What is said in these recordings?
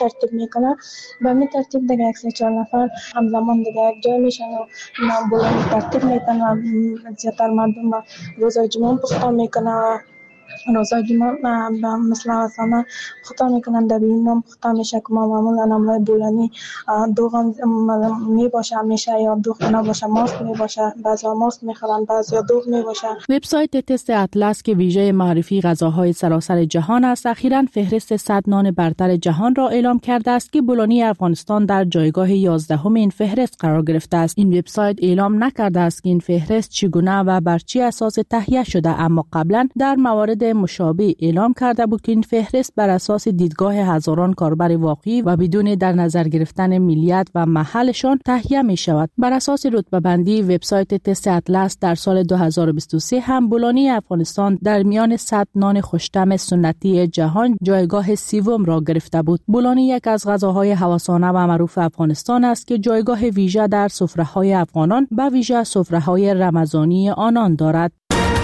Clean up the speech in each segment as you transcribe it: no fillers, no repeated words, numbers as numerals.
ترتیب میکنه. به همین ترتیب دیگه یک سه چهار نفر همزمان دیگه یک جای میشن و بولانی ترتیب میکنه. زیادتر مردم روزای جمعه پخته میکنه. روزای جمعه مثل مثلا پخته میکنن در این نام پخته میشه که ما معمولا نمای بولانی دوغ میباشه همیشه یا دوغ نباشه ماست میباشه. بعضی ماست میخورن بعضی دوغ میباشه. وبسایت تست اطلس که ویژه معرفی غذاهای سراسر جهان است اخیراً فهرست 100 نان برتر جهان را اعلام کرده است که بولانی افغانستان در جایگاه 11 این فهرست قرار گرفته است. این وبسایت اعلام نکرده است که این فهرست چگونه و بر چه اساس تهیه شده، اما قبلا در موارد مشابه اعلام کرده بود که این فهرست بر اساس دیدگاه هزاران کاربر واقعی و بدون در نظر گرفتن ملیت و محلشان تهیه می شود. بر اساس رتبه بندی وبسایت تست اطلس در سال 2023 هم بولانی افغانستان در میان 100 نان خوش‌طعم سنتی جهان جایگاه سوم را گرفته بود. بولانی یک از غذاهای هوسانه و معروف افغانستان است که جایگاه ویژه در سفره‌های افغانان و ویژه سفره‌های رمضانی آنان دارد.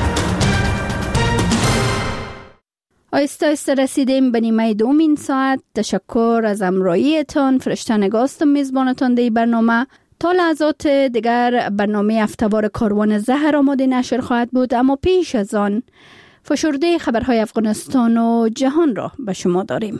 آیسته رسیدیم به نیمه دوم این ساعت. تشکر از همراهیتان. فرشته نگاستم میزبانتان در برنامه. تا لحظات دیگر برنامه هفته‌وار کاروان زهر آماده نشر خواهد بود، اما پیش از آن فشرده خبرهای افغانستان و جهان را به شما داریم.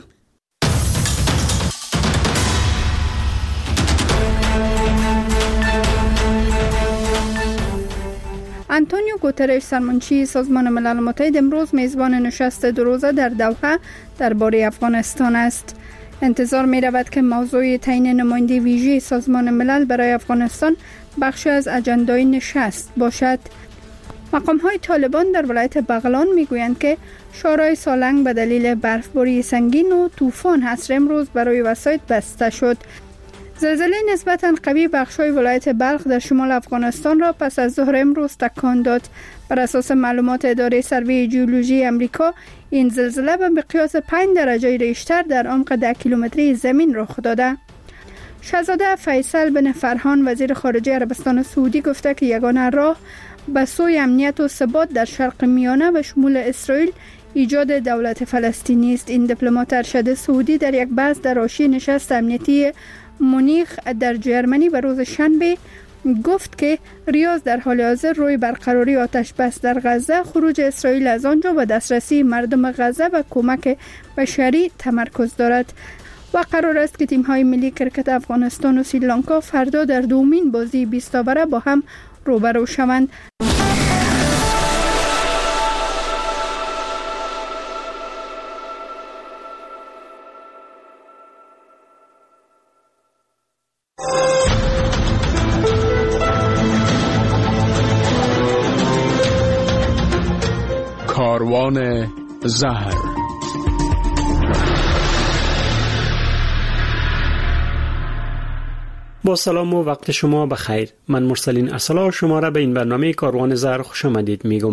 آنتونیو گوترش سرمنشی سازمان ملل متحد امروز میزبان نشست دو روزه در دوحه درباره افغانستان است. انتظار می رود که موضوع تعیین نماینده ویژه سازمان ملل برای افغانستان بخشی از اجندای نشست باشد. مقام‌های طالبان در ولایت بغلان میگویند که شارع سالنگ به دلیل برفباری سنگین و طوفان عصر امروز برای وسایط بسته شد. زلزله نسبتاً قوی بخش‌های ولایت بلخ در شمال افغانستان را پس از ظهر امروز تکان داد. بر اساس معلومات اداره سروی ژئولوژی امریکا، این زلزله به مقیاس 5 درجه ریشتر در عمق 10 کیلومتری زمین رخ داده. شاهزاده فیصل بن فرحان وزیر خارجه عربستان سعودی گفته که یگانه راه به سوی امنیت و ثبات در شرق میانه و شمول اسرائیل ایجاد دولت فلسطینی است. این دیپلمات ارشد سعودی در یک بحث در حاشیه نشست امنیتی مونیخ در جرمنی و روز شنبه گفت که ریاض در حال حاضر روی برقراری آتش بس در غزه، خروج اسرائیل از آنجا و دسترسی مردم غزه و کمک بشری تمرکز دارد و قرار است که تیم‌های ملی کرکت افغانستان و سریلانکا فردا در دومین بازی 20 اوره با هم روبرو شوند. کاروان زهر. با سلام و وقت شما بخیر. من مرسلین ارسلان شما را به این برنامه کاروان زهر خوش آمدید میگم.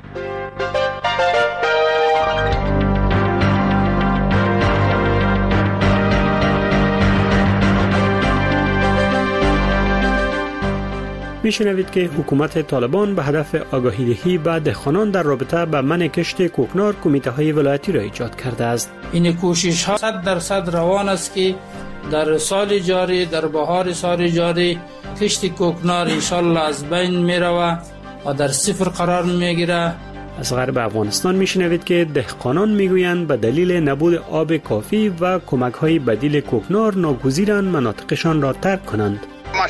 میشنوید که حکومت طالبان به هدف آگاهی دهی به دهقانان در رابطه با منع کشت کوکنار کمیته های ولایتی را ایجاد کرده است. این کوشش ها 100% روان است که در سال جاری، در بهار سال جاری کشت کوکنار انشالله از بین می رود و در صفر قرار می گیره. از غرب افغانستان میشنوید که دهقانان میگویند به دلیل نبود آب کافی و کمک های بدیل کوکنار ناگزیرند مناطقشان را ترک کنند.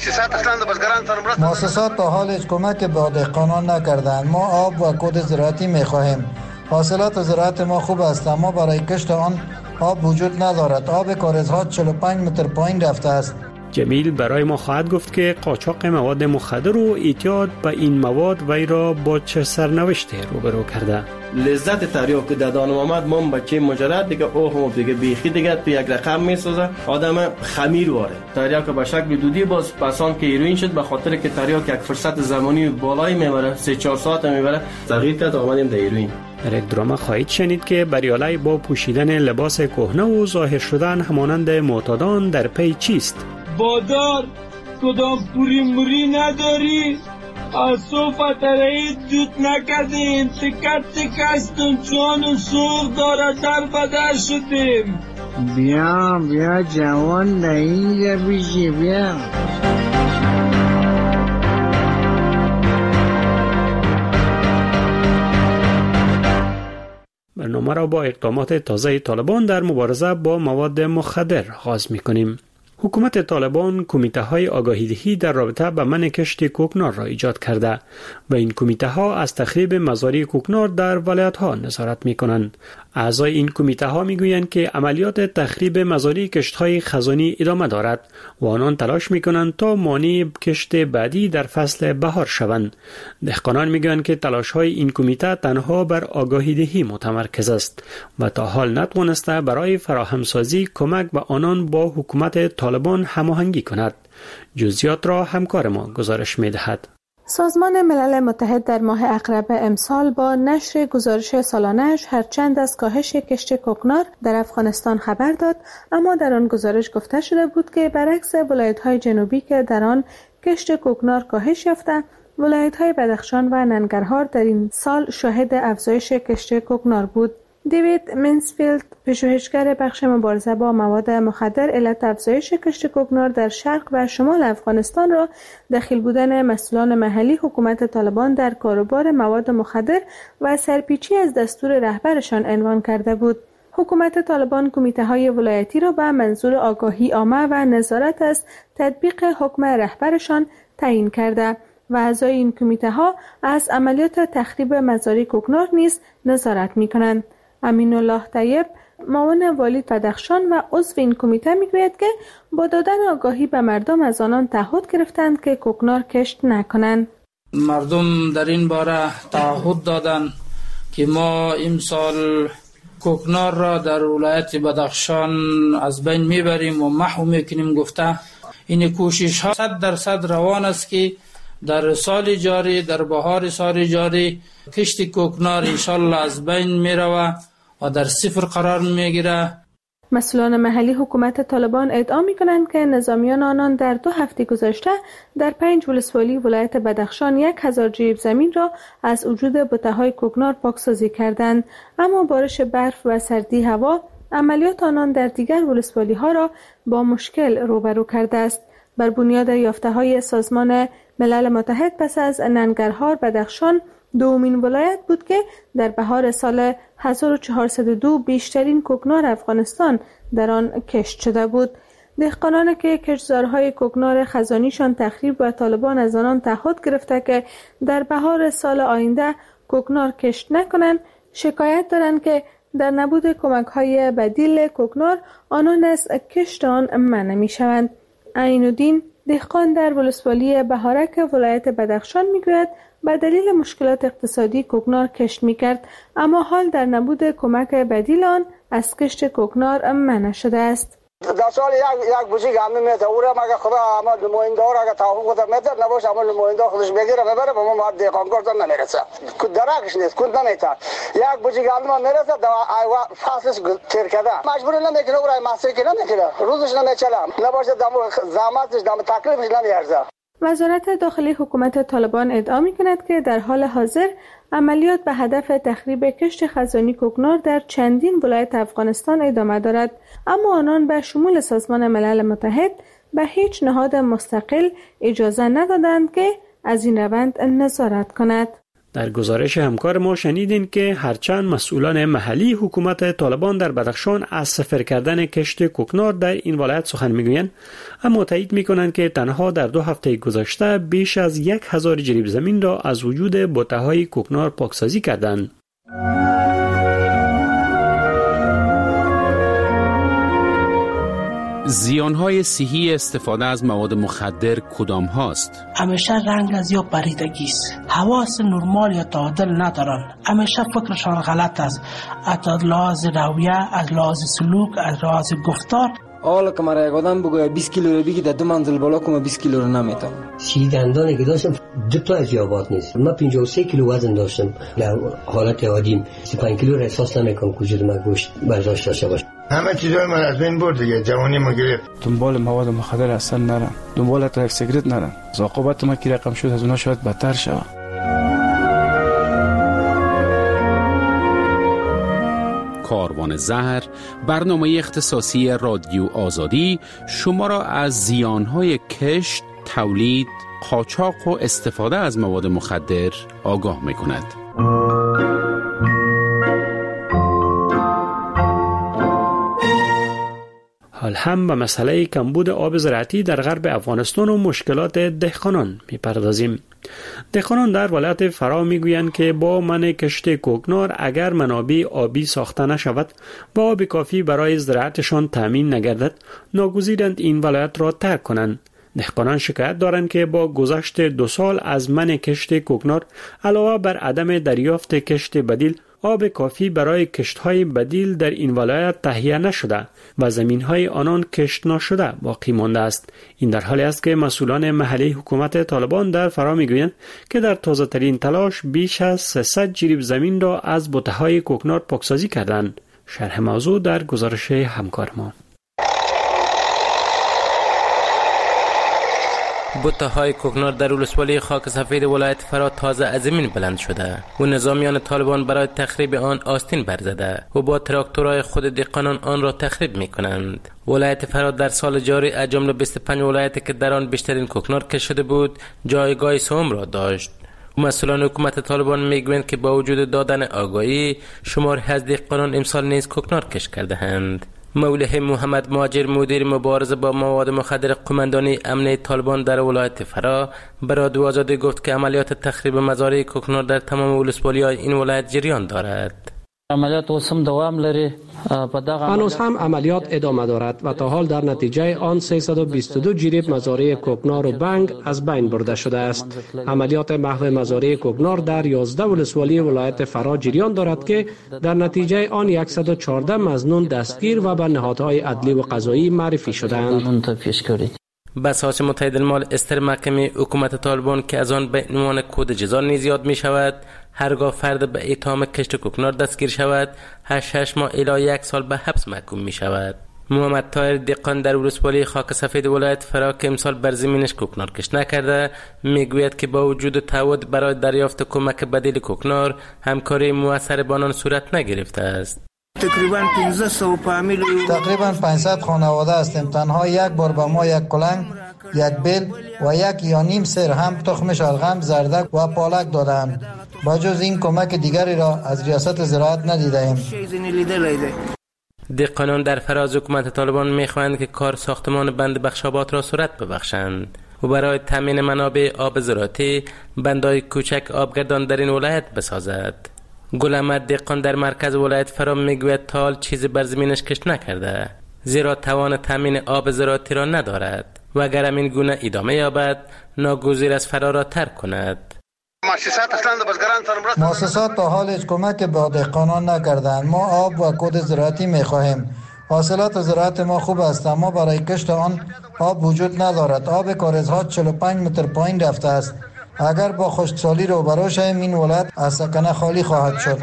مؤسسات تا حال هیچ کمک به دهقانان نکردند. ما آب و کود زراعتی میخواهیم. حاصلات زراعت ما خوب است اما برای کشت آن آب وجود ندارد. آب کاریزها 45 متر پایین رفته است. جمیل برای ما خواهد گفت که قاچاق مواد مخدر و اعتیاد به این مواد وی را با چه سرنوشتی روبرو کرده. لذت تریاک که دادانم آمد من بچه مجرد دیگه اوه دیگه بیخی دیگه تو یک رقم میسازه. آدم خمیر واره تریاک به شکل دودی باز پسان که هیروئین شد به خاطر که تریاک یک فرصت زمانی بالایی میبره 3-4 ساعت میبره تغییر کرد آمدیم در هیروئین. در یک درام خواهید شنید که بریالی با پوشیدن لباس کهنه و ظاهر شدن همانند معتادان در پی چیست؟ بادار کدام پوری موری نداری؟ صوفت رئیس جود نکردیم تکت تکستم چون سوق داره در بدر شدیم. بیا جوان در اینجا بیشی بیا. برنامه را با اقدامات تازه طالبان در مبارزه با مواد مخدر آغاز می‌کنیم. حکومت طالبان کمیته های آگاهیدهی در رابطه با منع کشت کوکنار را ایجاد کرده و این کمیته ها از تخریب مزارع کوکنار در ولایت ها نظارت می کنند. اعضای این کمیته ها می گویند که عملیات تخریب مزارع کشت های خزانی ادامه دارد و آنان تلاش می کنند تا مانع کشت بعدی در فصل بهار شوند. دهقانان می گویند که تلاش های این کمیته تنها بر آگاهیدهی متمرکز است و تا حال نتوانسته برای فراهمسازی کمک به آنان با حکومت طالبان هماهنگی کند. جزئیات را همکار ما گزارش می دهد. سازمان ملل متحد در ماه اقربه امسال با نشر گزارش سالانه‌اش هرچند از کاهش کشت کوکنار در افغانستان خبر داد، اما در آن گزارش گفته شده بود که برعکس ولایت‌های جنوبی که در آن کشت کوکنار کاهش یافته، ولایت‌های بدخشان و ننگرهار در این سال شاهد افزایش کشت کوکنار بود. دیوید منسفیلد، پژوهشگر بخش مبارزه با مواد مخدر، علت افزایش کشت کوکنار در شرق و شمال افغانستان را دخیل بودن مسئولان محلی حکومت طالبان در کاروبار مواد مخدر و سرپیچی از دستور رهبرشان عنوان کرده بود. حکومت طالبان کمیته‌های ولایتی را به منظور آگاهی عامه و نظارت از تطبیق حکم رهبرشان تعیین کرده و اعضای این کمیته‌ها از عملیات تخریب مزارع کوکنار نیز نظارت می‌کنند. امین الله طیب، معاون والی بدخشان و عضو این کمیته میگوید که با دادن آگاهی به مردم از آنان تعهد گرفتند که کوکنار کشت نکنند. مردم در این باره تعهد دادند که ما امسال کوکنار را در ولایت بدخشان از بین میبریم و محو میکنیم گفته. این کوشش ها 100% روان است که در سال جاری، در بهار سال جاری کشت کوکنار انشالله از بین میروه و در صفر قرار میگیره. مسئولان محلی حکومت طالبان ادعا میکنند که نظامیان آنان در 2 هفته گذشته در 5 ولسوالی ولایت بدخشان 1000 جریب زمین را از وجود بته‌های کوکنار پاکسازی کردند، اما بارش برف و سردی هوا عملیات آنان در دیگر ولسوالی ها را با مشکل روبرو کرده است. بر بنیاد یافته‌های سازمان ملل متحد پس از ننگرهار، بدخشان دومین ولایت بود که در بهار سال 1402 بیشترین کوکنار افغانستان در آن کشت شده بود. دهقانان که کشتزارهای کوکنار خزانیشان تخریب و طالبان از آنان تعهد گرفته که در بهار سال آینده کوکنار کشت نکنند، شکایت دارند که در نبود کمک‌های بدیل کوکنار آنان از کشت آن منع می‌شوند. عین‌الدین، دهقان در ولسوالی بهارک ولایت بدخشان میگوید به دلیل مشکلات اقتصادی کوکنار کشت میکرد، اما حال در نبود کمک بدیل آن از کشت کوکنار منع شده است. در سال یک بوشی گامی میده او را مگه خدا اما نماینده ها را اگه توافق خود میده نباشه اما نماینده خودش بگیره ببره به ما دهقانکار تا نمیرسه درکش نیست کود نمیتر یک بوشی گامی ما میرسه فصلش تیر کرده مجبور نمیکنه او را محصول که نمیکنه روزش نمیچله نباشه زحمتش دم تکلیفش نمیارزه. وزارت داخلی حکومت طالبان ادعا می‌کند که در حال حاضر عملیات به هدف تخریب کشت خزانی کوکنار در چندین ولایت افغانستان ادامه دارد، اما آنان به شمول سازمان ملل متحد به هیچ نهاد مستقل اجازه ندادند که از این روند نظارت کند. در گزارش همکار ما شنیدین که هرچند مسئولان محلی حکومت طالبان در بدخشان از صفر کردن کشت کوکنار در این ولایت سخن میگویند، اما تایید میکنند که تنها در 2 هفته گذشته بیش از 1000 جریب زمین را از وجود بته‌های کوکنار پاکسازی کردند. زیانهای صحی استفاده از مواد مخدر کدام هاست؟ همیشه رنگ از یا پریدگی است، حواس نرمال یا تعادل ندارن، همیشه فکرشان غلط است، از لحاظ رویه، از لحاظ سلوک، از لحاظ گفتار. حالا که مرا یک آدم بگوید 20 کیلو رو بگی در 2 منزل بالا کنم 20 کیلو رو نمیتونم. دندانی که داشتم 2 تا از یابات نیست. من 53 کیلو وزن داشتم در حالت عادی. 35 کیلو را احساس نمیکنم که وجود من گوشت برداشت داشته باشه. همه چیزای من از بین برد دیگه، جوانی ما گرفت. دنبال مواد مخدر اصلا نرم، دنبال تریک سیگرت نرم. عاقبت ما که رقم شد از اونها شاید بدتر شود. کاروان زهر، برنامه اختصاصی رادیو آزادی شما را از زیانهای کشت، تولید، قاچاق و استفاده از مواد مخدر آگاه می‌کند. حال هم به مسئله کمبود آب زراعتی در غرب افغانستان و مشکلات دهقانان می‌پردازیم. دهقانان در ولایت فرا میگویند که با منع کشت کوکنار اگر منابع آبی ساخته نشود و آب کافی برای زراعتشان تامین نگردد، ناگزیرند این ولایت را ترک کنند. دهقانان شکایت دارند که با گذشت 2 سال از منع کشت کوکنار علاوه بر عدم دریافت کشت بدیل، آب کافی برای کشت‌های بدیل در این ولایت تهیه نشده و زمین‌های آنان کشت نشده باقی مانده است. این در حالی است که مسئولان محلی حکومت طالبان در فرا می‌گویند که در تازه‌ترین تلاش بیش از 300 جریب زمین را از بوته‌های کوکنار پاکسازی کردند. شرح موضوع در گزارش همکار ما. بوته‌های کوکنار در ولسوالی خاک سفید ولایت فرا تازه از زمین بلند شده و نظامیان طالبان برای تخریب آن آستین برزده و با تراکتورهای خود دهقانان آن را تخریب می‌کنند. ولایت فرا در سال جاری از جمله 25 ولایتی که در آن بیشترین کوکنار کشت شده بود، جایگاه سوم را داشت. مسئولان حکومت طالبان میگویند که با وجود دادن آگاهی، شماری از دهقانان امسال نیز کوکنار کشت کرده‌اند. مولوی محمد ماجر، مدیر مبارزه با مواد مخدر قماندانی امنیه طالبان در ولایت فرا، برای رادیو آزادی گفت که عملیات تخریب مزارع کوکنار در تمام ولسوالی‌های این ولایت جریان دارد. عملیات اوسم دوام لري. هنوز هم عملیات ادامه دارد و تا حال در نتیجه آن 322 جریب مزارع کوکنار و بنگ از بین برده شده است. عملیات محو مزارع کوکنار در 11 ولسوالی ولایت فرا جریان دارد که در نتیجه آن 114 مظنون دستگیر و به نهادهای عدلی و قضایی معرفی شدند. بساط متحد المال استر محکمه حکومت طالبان که از آن به عنوان کد جزا نیز یاد می شود، هرگاه فرد به اتهام کشت کوکنار دستگیر شود 8 ماه الی 1 سال به حبس محکوم می شود. محمد طاهر دهقان در ولسوالی خاک سفید ولایت فرا که امسال بر زمینش کوکنار کشت نکرده، میگوید که با وجود تعهد برای دریافت کمک بدیل کوکنار، همکاری موثر با آنان صورت نگرفته است. تقریبا 500 خانواده هستیم. تنها یک بار به ما یک کلنگ، یک بیل و 1 یا نیم سر هم تخم شلغم، زردک و پالک دادند. با جز این کمک دیگری را از ریاست زراعت ندیدیم. دهقانان در فراز حکومت طالبان میخواهند که کار ساختمان بند بخشابات را صورت ببخشند و برای تامین منابع آب زراعتی بندهای کوچک آبگردان در این ولایت بسازد. گل احمد دهقان در مرکز ولایت فرا میگوید تا حال چیزی بر زمینش کشت نکرده، زیرا توان تامین آب زراعتی را ندارد و اگر همین گونه ادامه یابد ناگزیر است فرا را ترک کند. مؤسسات تا حال هیچ کمک به دهقانان نکردند. ما آب و کود زراعتی میخواهیم. حاصلات زراعت ما خوب است اما برای کشت آن آب وجود ندارد. آب کاریزها 45 متر پایین رفته است. اگر با خشکسالی روبرو شویم این ولایت از سکنه خالی خواهد شد.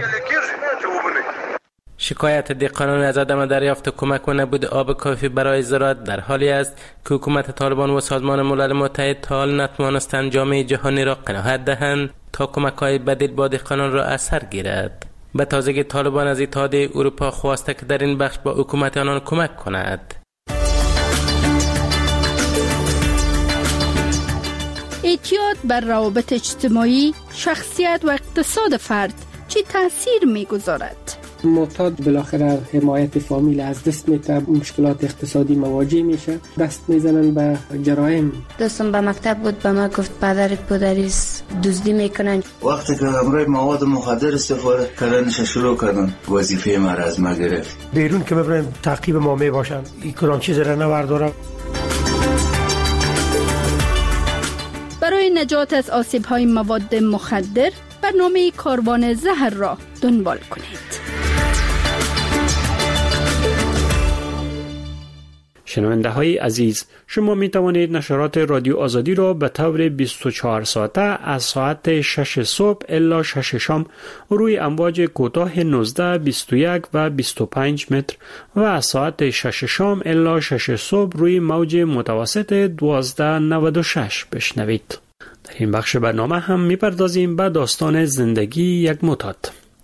شکایت دهقانان از عدم دریافت کمک و نبود آب کافی برای زراعت در حالی است که حکومت طالبان و سازمان ملل متحد تا حال نتوانستند جامعه جهانی را قناعت دهند تا کمک‌های بدیل با دهقانان را از سر گیرد. به تازگی طالبان از اتحادیه اروپا خواسته که در این بخش با حکومت آنان کمک کند. اعتیاد بر روابط اجتماعی، شخصیت و اقتصاد فرد چه تأثیر می‌گذارد؟ معتاد بالاخره حمایت فامیل از دست میده، مشکلات اقتصادی مواجه میشه، دست میزنن به جرایم. دوستم به مکتب بود، به ما گفت پدرت پدریست دزدی میکنن. وقتی که همراه مواد مخدر استفاده کردنش شروع کردن، وظیفه ما را از ما گرفت. بیرون که ببرن تعقیب ما میباشن، این کدام چیز را نبردارم. برای نجات از آسیب‌های مواد مخدر برنامه کاروان زهر را دنبال کنید. شنونده های عزیز، شما می توانید نشرات رادیو آزادی را به طور 24 ساعته از ساعت 6 صبح الی 6 شام روی امواج کوتاه 19، 21 و 25 متر و از ساعت 6 شام الی 6 صبح روی موج متوسط 1296 بشنوید. در این بخش برنامه هم میپردازیم به داستان زندگی یک معتاد.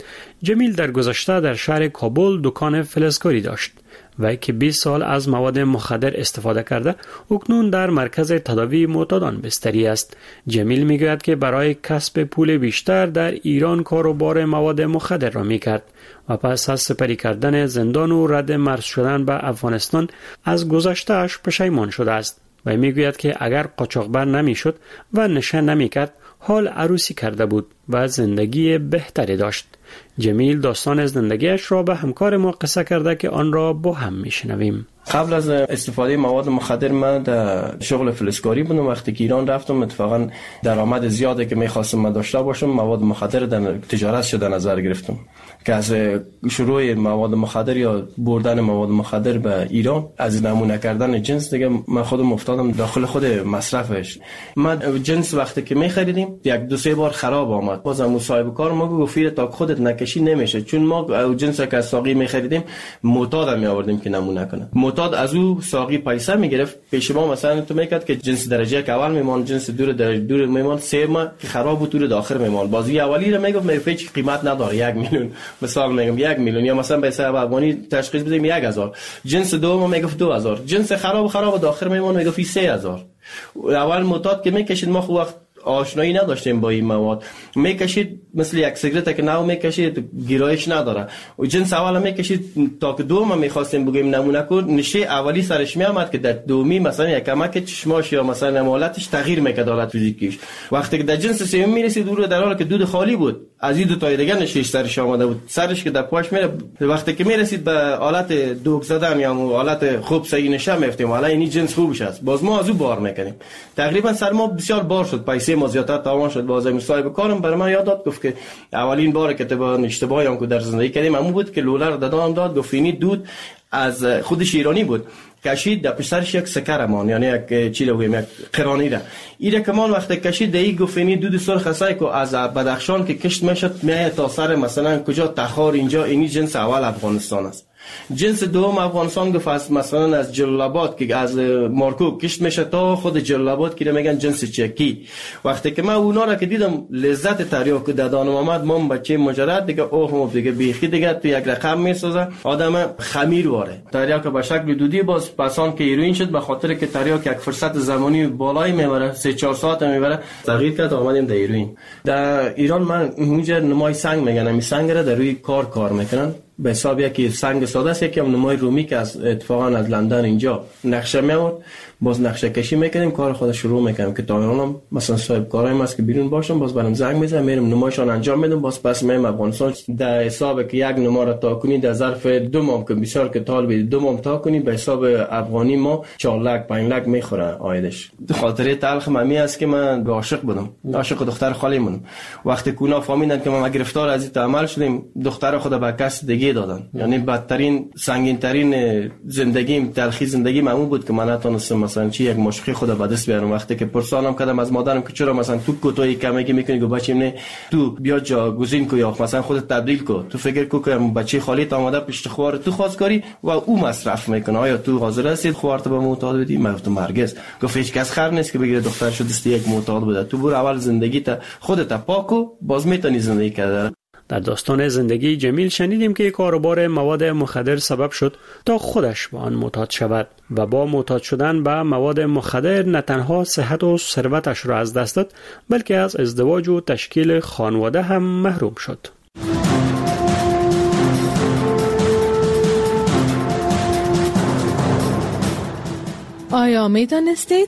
جمیل در گذشته در شهر کابل دکان فلزکاری داشت و که 20 سال از مواد مخدر استفاده کرده اکنون در مرکز تداوی معتادان بستری است. جمیل میگوید که برای کسب پول بیشتر در ایران کاروبار مواد مخدر را میکرد و پس از سپری کردن زندان و رد مرز شدن به افغانستان از گذشته‌اش پشیمان شده است و میگوید که اگر قاچاقبر نمیشد و نشه نمیکرد حال عروسی کرده بود و زندگی بهتری داشت. جمیل داستان زندگیش را به همکار ما قصه کرده که آن را با هم میشنویم. قبل از استفاده مواد مخدر من در شغل فلزکاری بودم. وقتی که ایران رفتم اتفاقا درآمد زیادی که میخواستم من داشته باشم مواد مخدر در تجارت شده نظر گرفتم که از شروع مواد مخدر یا بردن مواد مخدر به ایران از نمونه کردن جنس دیگه من خودم افتادم داخل خود مصرفش. من جنس وقتی که میخریدیم یک دو سه بار خراب آمد. بازم صاحب کار ما گفت تا خودت نکشی نمیشه، چون ما جنس که از ساقی میخریدیم معتاد می آوردیم که نمونه کنه. معتاد از او ساقی پیسه میگرفت پیش ما، مثلا تو میکرد که جنس درجه اول میمان، جنس درجه دور میمان، سه ماه که خراب بود دور داخل میمان. بازی اولی رو میگفت هیچ قیمت نداره 1 میلیون، مثلا میگم 1 میلیون، یا مثلا به حساب افغانی تشخیص بدیم 1000. جنس دوم میگفت 2000. جنس خراب داخل میمان میگفت 3000. اول معتاد که میکشید ما خو وقت آشنایی نداشتیم با این مواد، میکشید مثل یک سیگرت که نو میکشید گیرایش نداره و جنس اول میکشید تا که دوم میخواستیم بگیم نمونه کن نشه اولی سرش میامد که در دومی مثلا یک کمک چشماش یا مثلا حالتش تغییر میکرد حالت فیزیکیش. وقتی که در جنس سوم میرسید دور در حالی که دود خالی بود از این دو تای دیگه نشش سرش آمده بود، سرش که در پاش میره. وقتی که میرسید به حالت دوگ زدن یا حالت خوب صحیح نشه میفتیم حالا این جنس خوبش است، باز ما از او بار میکنیم. تقریبا سر ما بسیار بار شد، پیسه ما زیادتر تاوان شد. بازم صاحب کارم برای من یاد داد گفت که اولین بار که تو اشتباهی هم که در زندگی کردیم همون بود که لولر دادم داد گفت اینی دود از خودش ایرانی بود، کشید در پشتش یک سکرمان یعنی یک چی رو یک قرانی را ایره کمان وقتی کشید دی گفتنی دود سرخ اسای کو از بدخشان که کشت میشد میای تا سر مثلا کجا تخار اینجا اینی جنس اول افغانستان است. جنس دوم افغانستان گفت مثلا از جلال‌آباد که از مارکو کشت میشه تا خود جلال‌آباد که میگن جنس چکی. وقتی که من اونا را که دیدم لذت تریاک دادانم آمد من بچه مجرد دیگه اوه دیگه بیخی دیگه تو یک رقم میسازه آدم خمیر واره. تریاک به شکل دودی باز پسان که هیروئین شد به خاطر که تریاک یک فرصت زمانی بالای میبره 3-4 ساعت میبره تغییر کرد آمدیم در هیروئین. در ایران من اونجا نمای سنگ میگن این سنگ را در روی کار میکنن به حساب یکی سنگ ساده است، یکی هم نمای رومی که از اتفاقا از لندن اینجا نقشه میاد باز نقشه کشی میکنیم کار خود شروع میکنیم که تا الانم مثلا صاحب کارایم است که بیرون باشم باز برام زنگ میزنم میرم نمایشان انجام میدم باز پس میام افغانستان در حساب که یک نما را تا کنی در ظرف 2 ماه که بسیار که طالب 2 ماه تا کنی به حساب افغانی ما 4 لک 5 لک میخوره آیدش. خاطره تلخ ممی است که من عاشق بودم، عاشق دختر خالیم بودم. وقتی کونا فهمیدن که ما گرفتار از این عمل شدیم دختر خود به کس دیگه دادن، یعنی بدترین سنگین ترین زندگیم تلخی زندگیم همون بود که من نتونستم مثلا چی یک مشقی خود به دست بیارم. وقتی که پرسانم کردم از مادرم که چرا مثلا تو کوتاهی کمکی میکنی گفت بچه‌م نه تو بیا جاگزین کو یا مثلا خودت تبدیل کو، تو فکر کو که بچه خالیت آماده پشت خوار تو خواستگاری و او مصرف میکنه، آیا تو حاضر هستی خوارت به معتاد بدی؟ من گفتم هرگز. گفت هیچ کس خر نیست که بگیره دخترش دست یک معتاد بده، تو برو اول زندگیت خودت پاکو باز میتونی زندگی کردن. در داستان زندگی جمیل شنیدیم که کاروبار مواد مخدر سبب شد تا خودش به آن معتاد شود و با معتاد شدن به مواد مخدر نه تنها صحت و ثروتش را از دست داد بلکه از ازدواج و تشکیل خانواده هم محروم شد. آیا می دانستید؟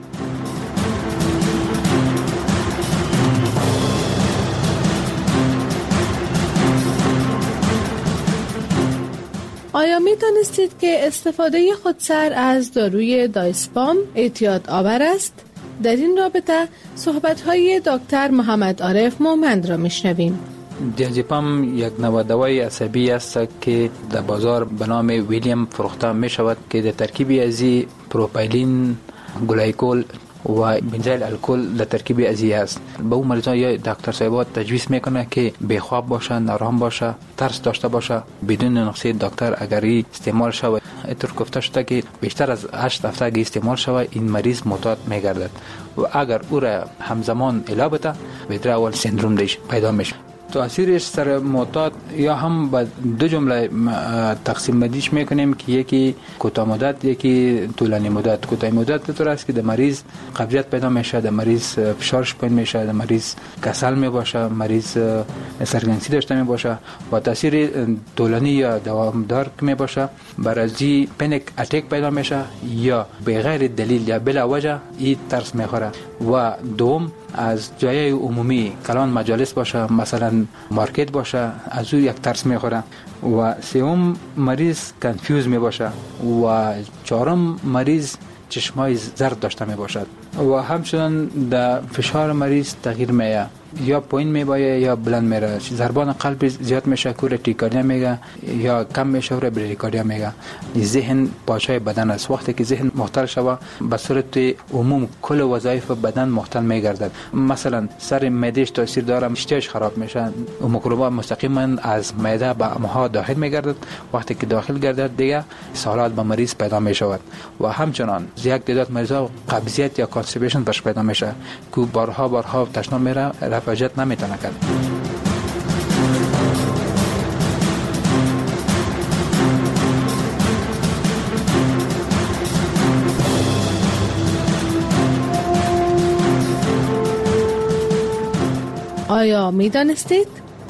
آیا می دانستید که استفاده خودسر از داروی دایسپام اعتیاد آور است؟ در این رابطه صحبت‌های دکتر محمد عارف مومند را میشنویم. دیازپام یک نوع دوای عصبی است که در بازار به نام ویلیام فروخته می شود که در ترکیبی از پروپایلین، گلایکول و بنزایل الکل در ترکیب ازی است. به اون مریضان یا دکتر صاحبات تجویز میکنه که بیخواب باشه، نارام باشه، ترس داشته باشه. بدون نقشه دکتر اگر استعمال شود اینطور گفته شده که بیشتر از 8 هفته اگه استعمال شود این مریض معتاد میگردد و اگر او را همزمان علاج بده بدر اول سندروم دیش پیدا میشه. تاثیرش سر معتاد یا هم به دو جمله تقسیم بندیش میکنیم که یکی کوتاه مدت یکی طولانی مدت. کوتاه مدت به طور است که در مریض قبضیت پیدا میشه، در مریض فشارش پایین میشه، در مریض کسل میباشه، مریض سرگرمی داشته میباشه. و تاثیر طولانی یا دوامدار که میباشه برازی پنیک اتک پیدا میشه یا به غیر دلیل یا بلا وجه این ترس میخوره. و دوم از جای عمومی کلان مجالس باشه، مثلا مارکت باشه، از او یک ترس میخوره. و سوم مریض کنفیوز می باشه. و چهارم مریض چشمای زرد داشته می باشد. و همچنان در فشار مریض تغییر میه، یا پایین میبایه یا بلند میره. ضربان قلب زیاد میشه که ورتیکاردیا میگه، یا کم میشه و بریکاردیا میگه. ذهن پاچای بدن است. وقتی که ذهن مختل شوه به صورت عموم کل وظایف بدن مختل میگردد. مثلا سر معدهش تاثیر داره، اشتهاش خراب میشه، میکروبا مستقیما از معده به امعا داخل میگردد. وقتی که داخل گردد دیگه سالات به مریض پیدا میشود. و همچنان یک تعداد مریضا قبضیت یا کانستیپیشن برش پیدا میشه که بارها تشناب میره، رفاجت نمیتونه کرد. آیا میدانستید؟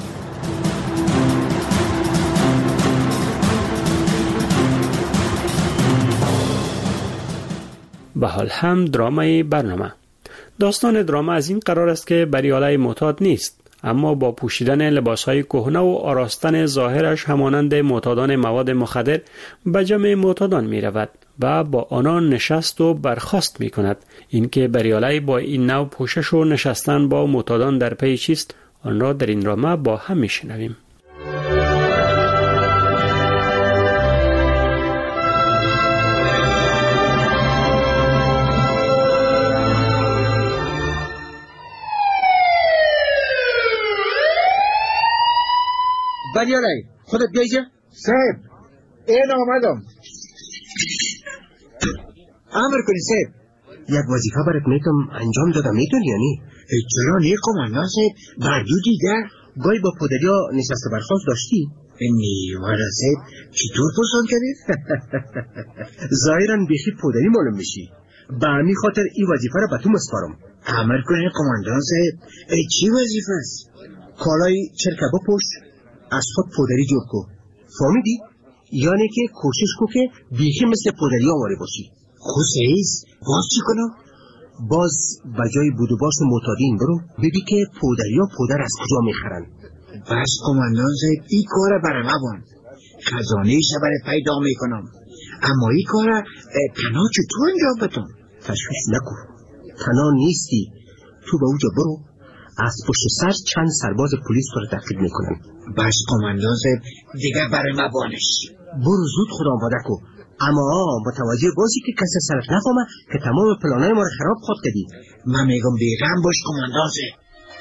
به حال هم درامای برنامه. داستان دراما از این قرار است که بریالای معتاد نیست، اما با پوشیدن لباسهای کهنه و آراستن ظاهرش همانند معتادان مواد مخدر به جمع معتادان می رود و با آنان نشست و برخاست می کند. اینکه بریالای با این نوع پوشش و نشستن با معتادان در پی چیست، آن را در این دراما با هم می شنویم. بریالای خودت بیایجا؟ صاحب این آمدم. امر کنی صاحب. یک وظیفه برات میتونم انجام دادم، میتونی یا نی؟ چرا نی کماندان صاحب؟ بردو دیگر گاهی با پدریا نشست برخواست داشتی؟ نیوارا صاحب چطور پرسان کردید؟ ظاهرا بیخی پدری معلوم میشی. به همین خاطر این وظیفه را به تو مسپارم. امر کنی کماندان صاحب. چی وظیفه است؟ کالای چرکه بپوش، از خود پودری جور کو. فهمیدی؟ یعنی که کوشش کو که بیخی مثل پودری آواره باشی. خوزیز باز چی کنم؟ باز بجای بودوباش و معتادین برو ببی که پودریا پودر از کجا میخرن. بس کماندان زید این کار برای نبان. خزانه شبر پیدا میکنم، اما این کار تنها چطور انجام بدم؟ تشویش نکن، تنها نیستی. تو به اوجا برو، از پشت سر چند سرباز پلیس تو رو تعقیب میکنن. بس کماندان صاحب دیگه برای ما بانش. برو زود خدا آماده کو، اما متوجه باشی که کسی سرت نفهمه که تمام پلانای ما رو خراب خود کردی. من میگم بیغم باش کماندان صاحب.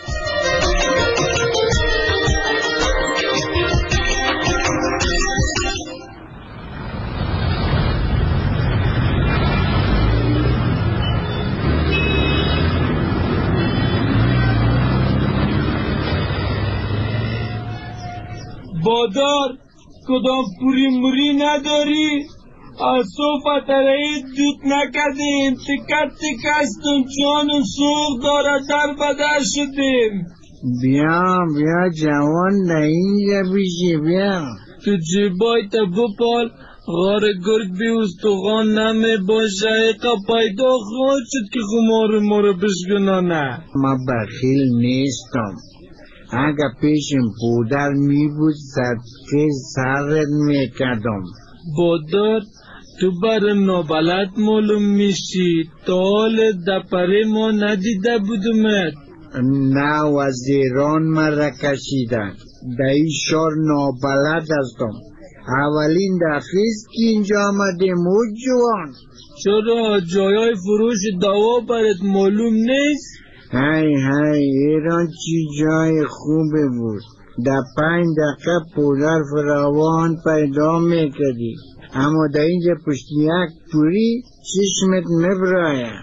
بادار کدام پوری موری نداری؟ از صوفت رئیس جوت نکردیم، تکت تکستون چون سوق داره در بدر شدیم. بیا جوان اینجا بیشی بیا. تو جیبای تا بپال، غار گرگ بی استخوان نمی باشه. ایقا پیدا خواهد شد که خمار ما رو بشگنانه. ما بخیل نیستم. اگه پیشم پودر می بود صدقه سرت میکردم. بادار تو برم نابلد معلوم میشی، تا حال دپره ما ندیده بودمت. نه وزیران مرا کشیدن، در این شار نابلد هستم. اولین دفعیست که اینجا آمدیم او جوان. چرا جایای فروش دوا برات معلوم نیست؟ های ایران چی جای خوبه بود. در 5 دقیقه پودر فراوان پیدا میکردی، اما در اینجا پشت یک پوری چشمت مبرایه.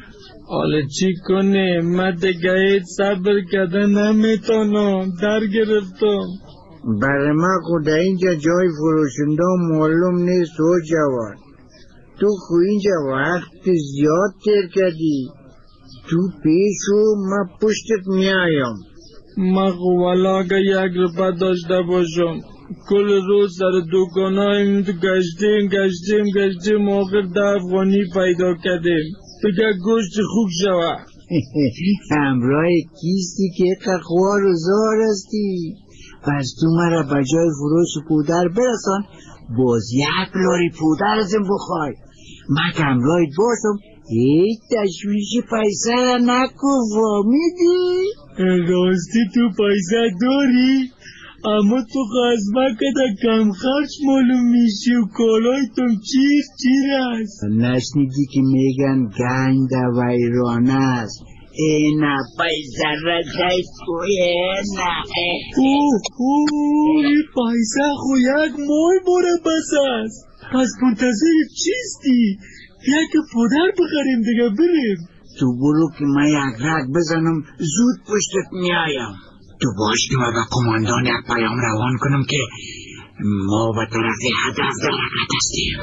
حالا چی کنه؟ من دیگه صبر کردن نمیتونم، در گرفتم. برای من خود اینجا جای فروشنده معلوم نیست و جوان. تو خو اینجا وقت زیاد تیر کردی. تو پیشو من پشتت میایم. من خو والا اگه 1 روپه داشته باشم کل روز سر دکانایم گشتیم آخر 10 افغانی پیدا کردیم. بگه گوشت خوب شوه. همراه کیستی که خوار و زار هستی. پس تو مرا بجای فروش پودر برسان، باز 1 لاری پودر ازم بخوای. من که همراهت باشم هیچ تشویش پیسه را نکن، فهمیدی؟ راستی تو پیسه داری؟ اما تو خزمه کده کم خرچ معلوم میشی و کالایتون چیر است. نشنیدی که میگن گنج در ویران است. اینا پیسه را کیف کوی اینا. این پیسه خو 1 ماه باره بس است. پس منتظر چیستی؟ یک پودر بخریم دیگه بریم. تو برو که من 1 رگ بزنم زود پشتت میایم. تو باش که من به قماندان 1 پیام روان کنم که ما به طرف هدف در حرکت هستیم.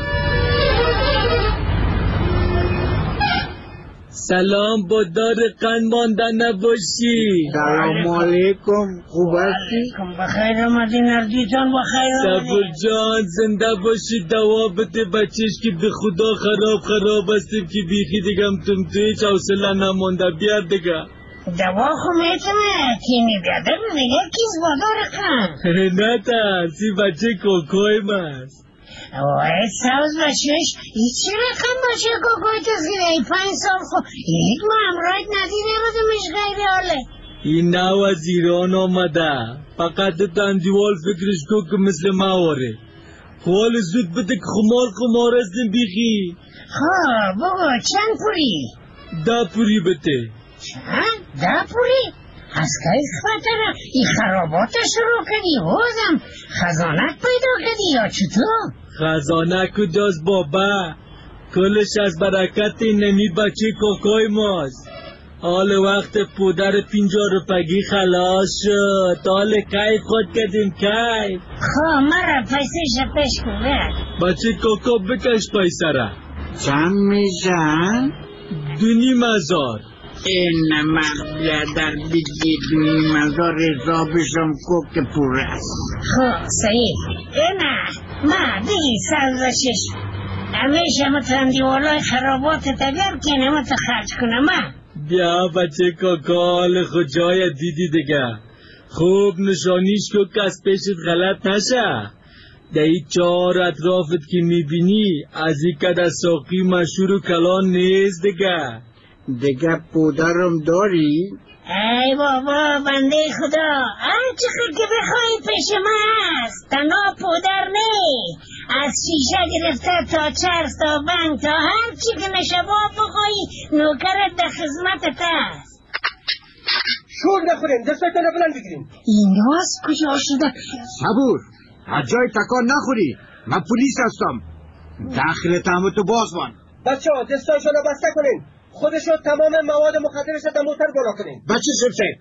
سلام، با دار قند مانده نباشی. سلام علیکم، خوب هستی؟ بخیر آمدی نردی جان، بخیر آمدی. صبر جان زنده باشی، دوا بده بچهش که به خدا خراب هستیم که بیخی دیگم تو هیچ حوصله نمانده. بیار دیگه دوا خو میتونه تیمی بیاده میگه کیز با دار قند. نه ترسی، بچه کوکویم است. وای سوز بچهش ای چه رقم باشه کوکوی تزگیره 5 سال خو یک ما امرایت ندیده بودمش غیر حاله. این نو از ایران آمده، فقط تندیوال فکرش کو که مثل مواره. حال زود بده که خمار هستیم بیخی. خواه بگو چند پوری؟ 10 پوری بده. چند؟ 10 پوری؟ از که خاطره ای خرابات شروع کنی بازم خزانک پیدا کردی یا چطور؟ خزانک کجاست بابا؟ کلش از برکت نمی بچه کوکوی ماست. حال وقت پودر 50 روپگی خلاص شد. حال کیف خود کردیم کیف. خواه مرا پیسه شپش کنه بچه کوکو بکش پیسه را. چند میشن؟ 2,500. این مغبیه در بگی 2,500 حسابشم که پور است. خواه سعید اینا ما دیگی 106 همیشه مترندی والای خرابات تگر که نمت خرج کنم. بیا بچه کاکال خجای دیدی دیگه. خوب نشانیش که کس پیشت غلط نشه. دهی 4 اطرافت که میبینی از این کده ساقی مشهور و کلان نیست دیگه پودرم داری؟ ای بابا بنده خدا هر چقدر که بخوایی پیش من هست. تنها پودر نی، از شیشه گرفته تا چرس تا بنگ تا هر چی که نشبا بخوایی نوکرت در خدمتت هست. شور نخورین، دستتون رو بلند بگیرین. این راست کجا شده؟ صبور، از جای تکان نخوری. من پلیس هستم. داخل تهمتو باز بان. بچه ها دستاشون رو بسته کنین. خودشو تمام مواد مخدرش در موتر گلا کنین. بچه شمسه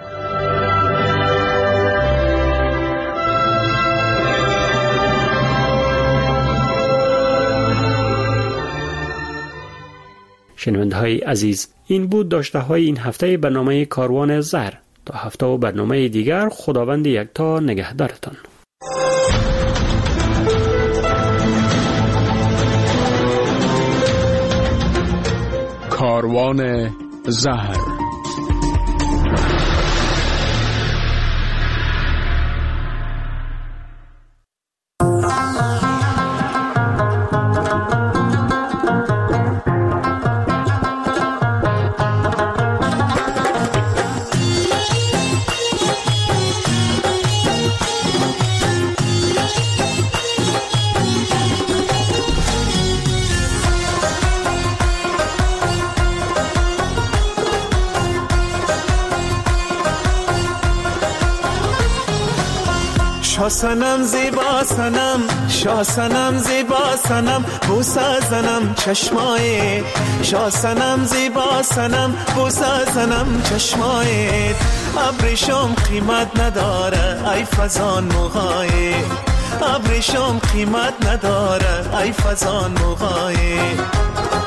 شنونده های عزیز، این بود داشته های این هفته برنامه کاروان زر. تا هفته و برنامه دیگر خداوند یکتا نگهدارتان. کاروان زهر. شاه صنم زیبا صنم، شاه صنم زیبا صنم، بوسه زنم چشمایت. شاه صنم زیبا صنم، بوسه زنم چشمایت. ابریشم قیمت نداره ای فزان موهایت، ابریشم قیمت نداره ای فزان موهایت.